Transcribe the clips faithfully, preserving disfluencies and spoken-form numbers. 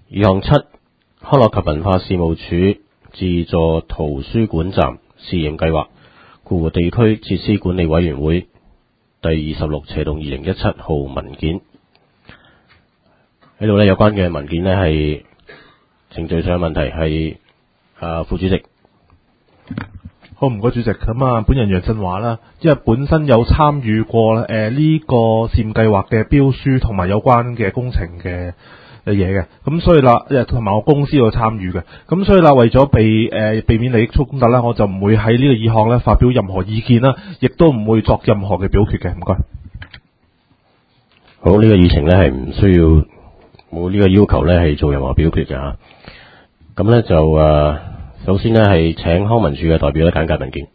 二項七，康樂及文化事務署自助圖書館站試驗計劃，括弧地區設施管理委員會第二十六斜洞二零一七號文件。喺度呢，有關嘅文件呢係程序上嘅問題，係啊副主席。 好，唔該主席。咁啊，本人楊振華啦，因為本身有參與過誒呢、呃這個試驗計劃嘅標書同埋有關嘅工程嘅嘅嘢嘅，咁所以啦，誒同埋我公司有參與嘅，咁所以啦，為咗避誒、呃、避免利益衝突啦，我就唔會喺呢個議項咧發表任何意見啦，亦都唔會作任何嘅表決嘅。唔該。 好，呢、這個議程咧係唔需要冇呢個要求咧係做任何表決嘅吓。咁咧就誒。呃首先呢，係請康文署嘅代表咧簡介文件。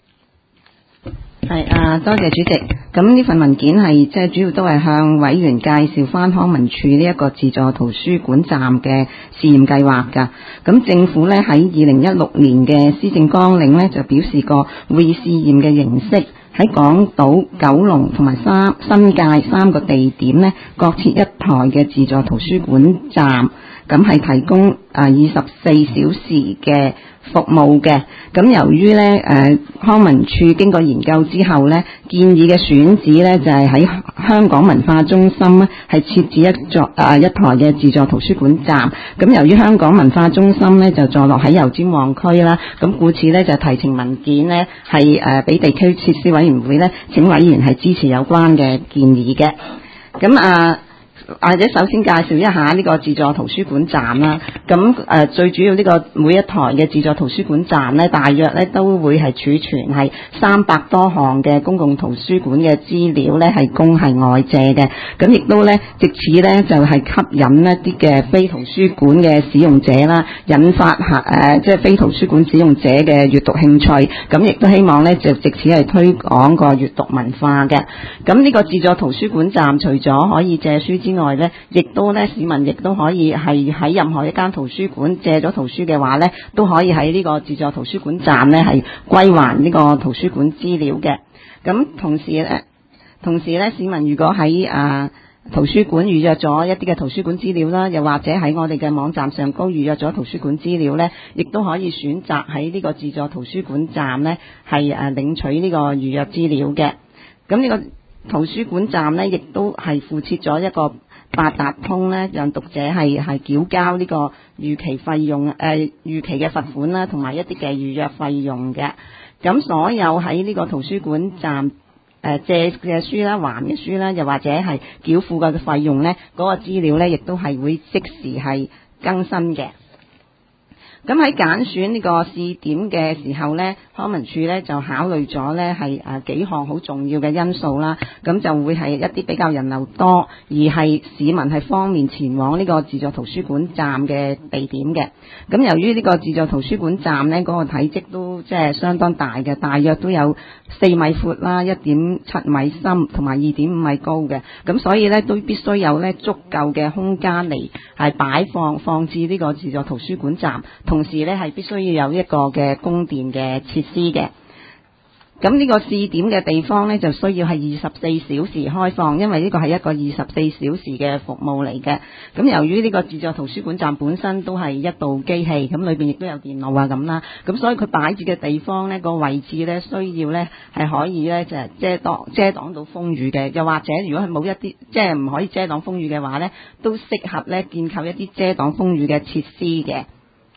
係啊，多謝主席。咁呢份文件係即係主要都係向委員介紹翻康文署呢一個自助圖書館站嘅試驗計劃㗎。咁政府呢，喺二零一六年嘅施政綱領呢，就表示過會以試驗嘅形式喺港島、九龍同埋三新界三個地點呢，各設一台嘅自助圖書館站。咁係提供啊二十四小時嘅服務嘅。咁由於呢誒、呃、康文署經過研究之後呢，建議嘅選址呢就係、是、喺香港文化中心呢係設置一座啊一台嘅自助圖書館站。咁由於香港文化中心呢就坐落喺油尖旺區啦，咁故此呢就提呈文件呢係誒俾地區設施委員會呢請委員係支持有關嘅建議嘅。咁啊。或者首先介紹一下呢個自助圖書館站啦。咁誒、呃、最主要呢個每一台嘅自助圖書館站呢，大約呢都會係儲存係三百多項嘅公共圖書館嘅資料呢，係供係外借嘅。咁亦都呢，藉此呢就係、是、吸引一啲嘅非圖書館嘅使用者啦，引發下誒即係非圖書館使用者嘅閱讀興趣。咁亦都希望呢，就藉此係推廣個閱讀文化嘅。咁呢個自助圖書館站除咗可以借書之外咧，亦都咧市民亦都可以係喺任何一間圖書館借咗圖書嘅話咧，都可以喺呢個自助圖書館站咧係歸還呢個圖書館資料嘅。咁同時咧，同時咧市民如果喺啊圖書館預約咗一啲嘅圖書館資料啦，又或者喺我哋嘅網站上高預約咗圖書館資料咧，亦都可以選擇喺呢個自助圖書館站咧係誒領取呢個預約資料嘅。咁呢個圖書館站咧，亦都係附設咗一個八達通咧，讓讀者係係繳交呢個預期費用誒、呃、預期嘅罰款啦，同埋一啲嘅預約費用嘅。咁所有喺呢個圖書館站誒、呃、借嘅書啦、還嘅書啦，又或者係繳付嘅費用咧，嗰、那個資料咧，亦都係會即時係更新嘅。咁喺揀選呢個試點嘅時候呢，康文署呢就考慮咗呢係誒幾項好重要嘅因素啦。咁就會係一啲比較人流多，而係市民係方便前往呢個自助圖書館站嘅地點嘅。咁由於呢個自助圖書館站呢，嗰個體積都即係相當大嘅，大約都有四米闊啦，一點七米深，同埋二點五米高嘅。咁所以呢，都必須有呢足夠嘅空間嚟係擺放放置呢個自助圖書館站。同時咧係必須要有一個嘅供電嘅設施嘅。咁呢個試點嘅地方呢，就需要係二十四小時開放，因為呢個係一個二十四小時嘅服務嚟嘅。咁由於呢個自助圖書館站本身都係一部機器，咁裏邊亦都有電腦啊咁啦，咁所以佢擺置嘅地方呢，個位置呢，需要呢係可以呢，就係遮擋遮擋到風雨嘅，又或者如果係冇一啲即係唔可以遮擋風雨嘅話呢，都適合呢建構一啲遮擋風雨嘅設施嘅。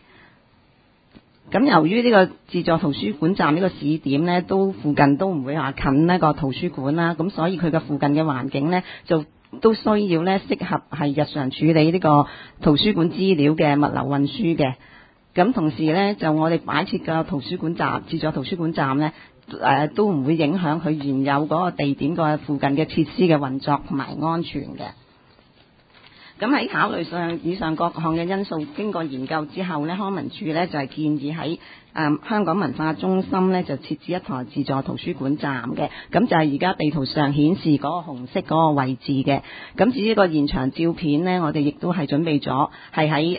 咁由於呢個自助圖書館站呢個試點呢，都附近都唔會話近呢個圖書館啦，咁所以佢嘅附近嘅環境呢，就都需要呢適合係日常處理呢個圖書館資料嘅物流運輸嘅。咁同時呢，就我哋擺設嘅圖書館站、自助圖書館站呢，誒、呃、都唔會影響佢原有嗰個地點個附近嘅設施嘅運作同埋安全嘅。咁喺考慮上以上各項嘅因素，經過研究之後呢，康文署呢就係、是、建議喺誒、嗯、香港文化中心呢就設置一台自助圖書館站嘅。咁就係而家地圖上顯示嗰個紅色嗰個位置嘅。咁至於個現場照片呢，我哋亦都係準備咗，係喺誒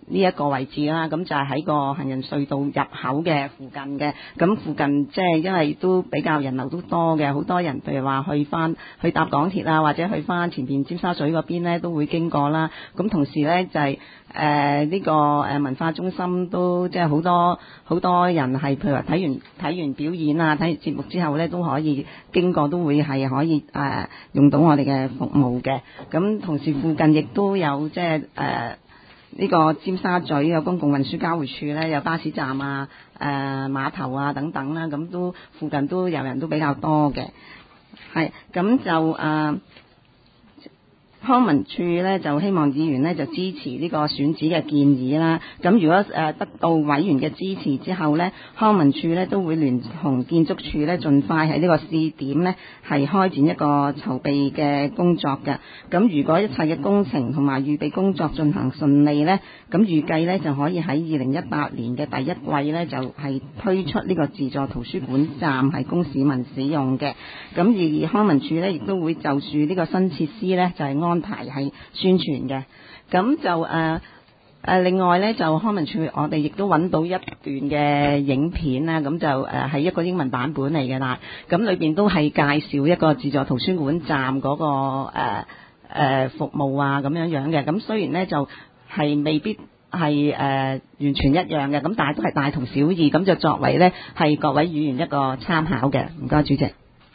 呢一個位置啦，咁就係喺個行人隧道入口嘅附近嘅，咁附近即係因為都比較人流都多嘅，好多人譬如話去翻去搭港鐵啊，或者去翻前邊尖沙咀嗰邊呢都會經過啦。咁同時呢，就係誒呢個誒文化中心都即係好多好多人係譬如話睇完睇完表演啊，睇完節目之後呢，都可以經過，都會係可以誒、呃、用到我哋嘅服務嘅。咁同時附近亦都有即係誒呢個尖沙咀嘅公共運輸交匯處咧，有巴士站啊、誒、呃、碼頭啊等等啦，咁都附近都有人都比較多嘅，係咁就誒。呃康文署咧就希望議員咧就支持呢個選址嘅建議啦。咁如果誒、呃、得到委員嘅支持之後咧，康文署咧都會聯同建築署咧，盡快喺呢個試點咧係開展一個籌備嘅工作嘅。咁如果一切嘅工程同埋預備工作進行順利咧，咁預計咧就可以喺二零一八年嘅第一季咧就係、是、推出呢個自助圖書館站係供市民使用嘅。咁而康文署咧亦都會就住呢個新設施咧就係、是、安排係宣傳嘅。咁就誒誒、呃呃、另外咧就康文署我哋亦都揾到一段嘅影片啦，咁就誒係、呃、一個英文版本嚟嘅啦。咁裏邊都係介紹一個自助圖書館站嗰、那個誒誒、呃呃、服務啊咁樣樣嘅。咁雖然咧就係未必係誒、呃、完全一樣嘅，咁但係都係大同小異，咁就作為咧係各位議員一個參考嘅。唔該，主席。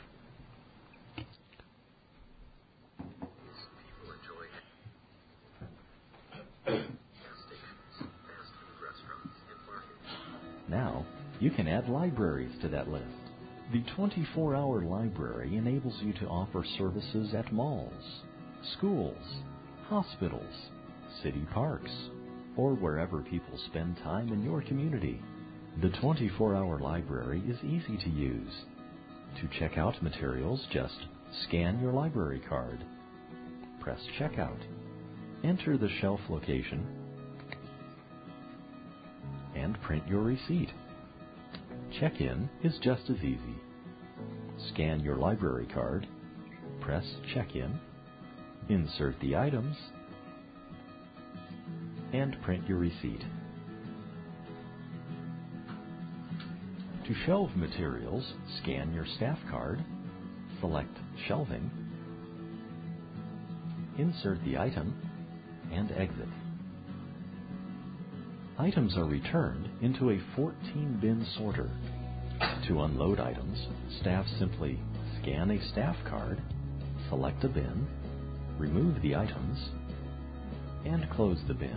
Now, you can add libraries to that list. The twenty-four hour library enables you to offer services at malls, schools, hospitals, city parks, or wherever people spend time in your community. The twenty-four hour library is easy to use. To check out materials, just scan your library card. Press Checkout. Enter the shelf location and print your receipt. Check-in is just as easy. Scan your library card, press Check-in, insert the items, and print your receipt. To shelve materials, scan your staff card, select Shelving, insert the item, and exit. Items are returned into a fourteen bin sorter. To unload items, staff simply scan a staff card, select a bin, remove the items, and close the bin.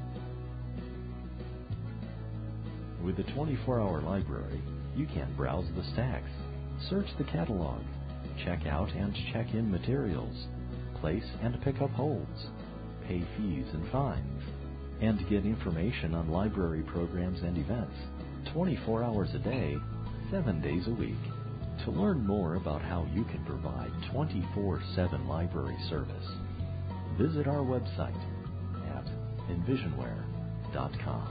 With the twenty-four hour library, you can browse the stacks, search the catalog, check out and check in materials, place and pick up holds, pay fees and fines, and get information on library programs and events twenty-four hours a day, seven days a week. To learn more about how you can provide twenty-four seven library service, visit our website at envisionware dot com.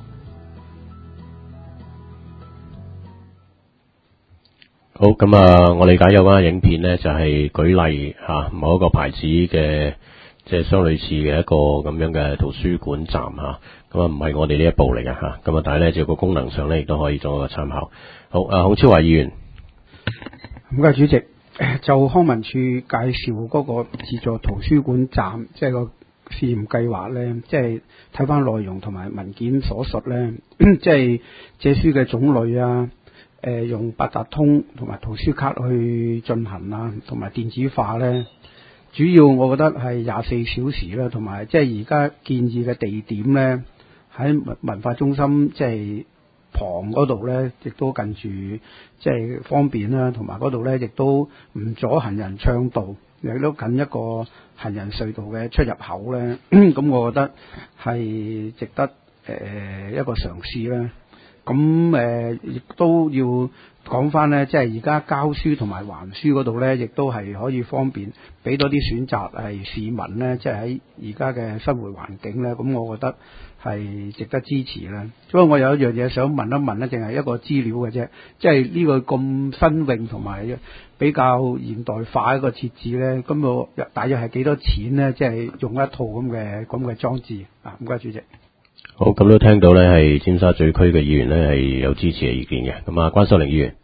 好，咁啊，我理解有關嘅影片呢，就係、是、舉例嚇、啊、某一個牌子嘅。即係相類似嘅一個咁樣嘅圖書館站嚇，咁啊唔係我哋呢一部嚟嘅嚇，咁啊但係咧就個功能上咧亦都可以做一個參考。好，啊孔超華議員， 唔該主席，就康文署介紹嗰個自助圖書館站，即係個試驗計劃咧，即係睇翻內容同埋文件所述咧，即係借書嘅種類啊，誒、呃、用八達通同埋圖書卡去進行啊，同埋電子化咧。主要我覺得係廿四小時啦，同埋即係而家建議嘅地點咧，喺文文化中心即係旁嗰度咧，亦都近住即係方便啦，同埋嗰度咧亦都唔阻行人暢道，亦都近一個行人隧道嘅出入口咧。咁我覺得係值得誒、呃、一個嘗試啦。咁誒亦都要講翻咧，即係而家交書同埋還書嗰度咧，亦都係可以方便俾多啲選擇係市民咧，即係喺而家嘅生活環境咧，咁我覺得係值得支持啦。所以我有一樣嘢想問一問咧，淨係一個資料嘅啫，即係呢個咁新穎同埋比較現代化一個設置咧，咁我大約係幾多錢咧？即係用一套咁嘅咁嘅裝置啊？唔該，主席。 好，咁都聽到咧係尖沙咀區嘅議員咧係有支持嘅意見嘅。咁啊，關秀玲議員，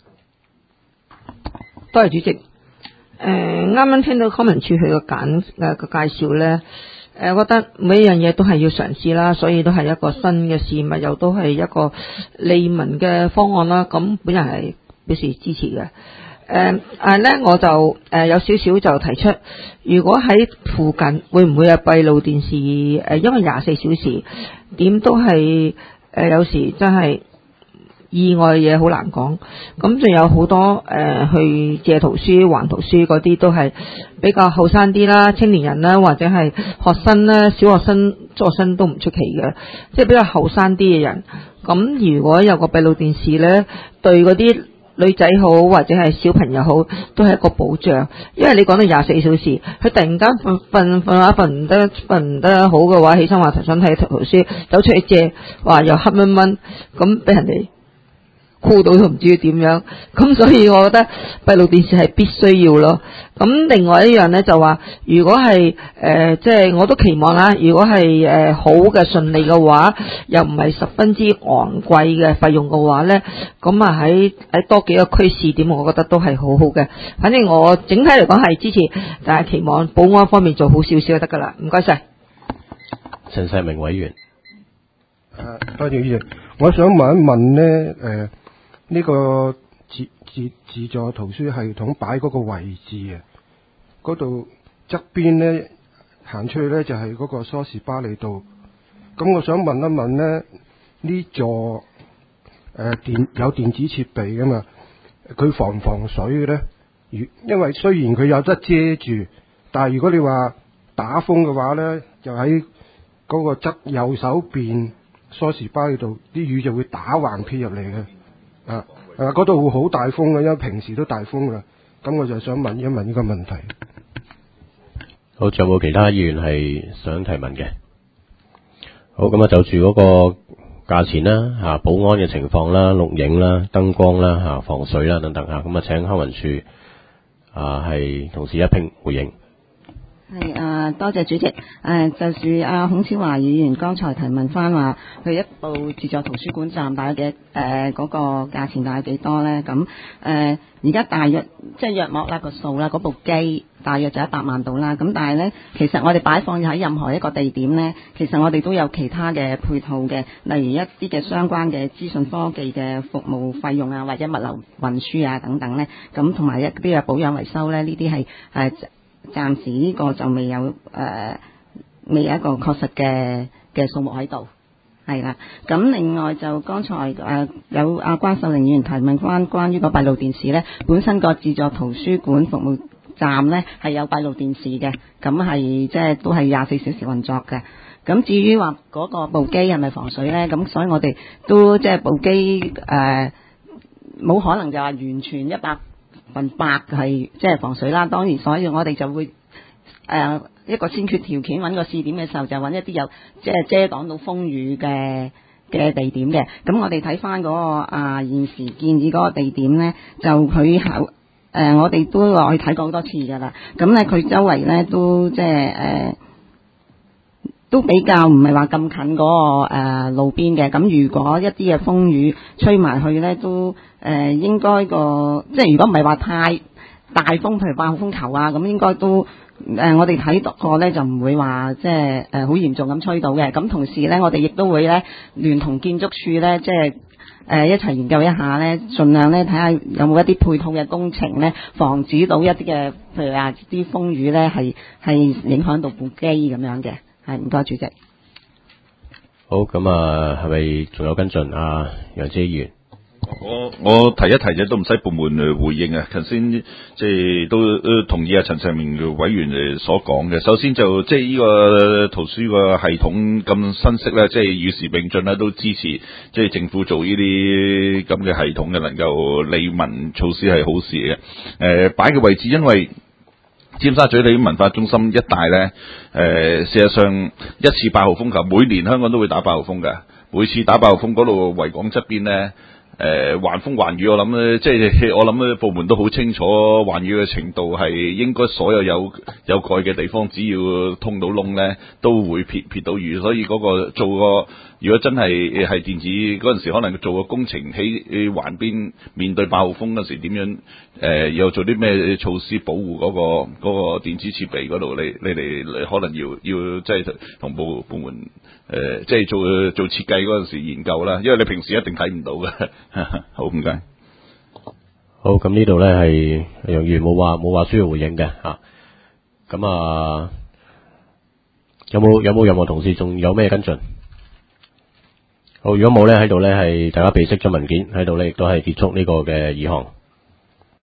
多謝主席。誒、呃，啱啱聽到康文署佢個簡誒個介紹咧，誒、呃，覺得每一樣嘢都係要嘗試啦，所以都係一個新嘅事物，又都係一個利民嘅方案啦。咁本人係表示支持嘅。誒誒咧，我就誒、呃、有少少就提出，如果喺附近會唔會有閉路電視？誒、呃，因為廿四小時點都係誒、呃，有時真係意外嘅嘢好難講。咁仲有好多誒、呃、去借圖書、還圖書嗰啲都係比較後生啲啦，青年人啦，或者係學生啦、小學生、中學生都唔出奇嘅，即係比較後生啲嘅人。咁如果有個閉路電視咧，對嗰啲女仔好或者係小朋友好，都係一個保障。因為你講到廿四小時，佢突然間瞓瞓瞓下瞓唔得瞓唔得好嘅話，起身話想睇圖書，走出去借，話又黑蚊蚊，咁俾人哋箍到都唔知點樣。咁所以我覺得閉路電視係必須要咯。咁另外一樣咧就話，如果係誒即係我都期望啦，如果係誒、呃、好嘅順利嘅話，又唔係十分之昂貴嘅費用嘅話咧，咁啊喺喺多幾個區試點，我覺得都係好好嘅。反正我整體嚟講係支持，但係期望保安方面做好少少就得噶啦。唔該晒。 陳世明委員， 誒，多謝主席。我想問一問咧，誒、呃。呢、這個自自自助圖書系統擺嗰個位置啊，嗰度側邊咧行出去咧就係、是、嗰個梳士巴利道。咁我想問一問咧，呢座誒、呃、電有電子設備噶嘛？佢防唔防水嘅咧？如因為雖然佢有得遮住，但係如果你話打風嘅話咧，就喺嗰個側右手邊梳士巴利道，啲雨就會打橫撇入嚟嘅。啊！誒、啊，嗰度會好大風嘅，因為平時都大風噶。咁我就想問一問呢個問題。 好，仲有冇其他議員係想提問嘅？好，咁啊，就住嗰個價錢啦、吓、啊、保安嘅情況啦、錄影啦、燈光啦、吓、啊、防水啦等等吓，咁啊，請康文署啊係同時一併回應。 係啊，多謝主席。誒、啊，就住阿孔超華議員剛才提問翻話，佢一部自助圖書館站大約嘅誒嗰個價錢大約幾多咧？咁誒而家大約即係約莫啦個數啦，嗰部機大約就一百萬度啦。咁但係咧，其實我哋擺放喺任何一個地點咧，其實我哋都有其他嘅配套嘅，例如一啲嘅相關嘅資訊科技嘅服務費用啊，或者物流運輸啊等等咧。咁同埋一啲嘅保養維修咧，呢啲係誒。暫時呢個就未有誒、呃，未有一個確實嘅嘅數目喺度，係啦。咁另外就剛才誒、呃、有阿關秀玲議員提問關關於個閉路電視咧，本身個自助圖書館服務站咧係有閉路電視嘅，咁係即係都係廿四小時運作嘅。咁至於話嗰個部機係咪防水咧？咁所以我哋都即係部機誒冇可能就話完全一百份百係即係防水啦，當然所以我哋就會誒、呃、一個先決條件揾個試點嘅時候就揾一啲有即係遮擋到風雨嘅嘅地點嘅。咁我哋睇翻嗰個啊現時建議嗰個地點咧，就佢係誒我哋都話去睇過好多次㗎啦。咁咧佢周圍咧都即係誒。呃都比較唔係話咁近嗰、那個、呃、路邊嘅，咁如果一啲嘅風雨吹埋去咧，都誒、呃、應該個即係如果唔係話太大風，譬如八號風球啊，咁應該都誒、呃、我哋睇過咧就唔會話即係誒好嚴重咁吹到嘅。咁同時咧，我哋亦都會咧聯同建築署咧，即係誒、呃、一齊研究一下咧，盡量咧睇下有冇一啲配套嘅工程咧，防止到一啲嘅譬如話啲風雨咧係係影響到部機咁樣嘅。係，唔該主席。 好，咁啊，係咪仲有跟進啊？楊志議員， 我我提一提啫，都唔使部門嚟回應啊。頭先即係都都同意啊陳世明委員誒所講嘅。首先就即係呢個圖書個系統咁新式咧，即係與時並進啦，都支持即係政府做呢啲咁嘅系統嘅，能夠利民措施係好事嘅。誒、呃，擺嘅位置因為。尖沙咀你文化中心一帶咧，誒、呃，事實上一次八號風球，每年香港都會打八號風嘅。每次打八號風嗰度維港側邊咧， 誒橫風橫雨，我諗咧，即係我諗咧部門都好清楚橫雨嘅程度係應該所有有有蓋嘅地方，只要通到窿咧，都會撇撇到雨。所以嗰個做個如果真係係電子嗰陣時，可能做個工程喺環邊面對爆風嗰時點樣誒，又、呃、做啲咩措施保護嗰、嗰個嗰、嗰個電子設備嗰度？你你哋可能要要即係同部部門誒、呃，即係做做設計嗰陣時研究啦，因為你平時一定睇唔到嘅。好，唔該。 好，咁呢度咧係楊議員冇話冇話需要回應嘅吓。咁啊，有冇有冇任何同事仲有咩跟進？好，如果冇咧，喺度咧係大家備悉咗文件，喺度咧亦都係結束呢個嘅議項。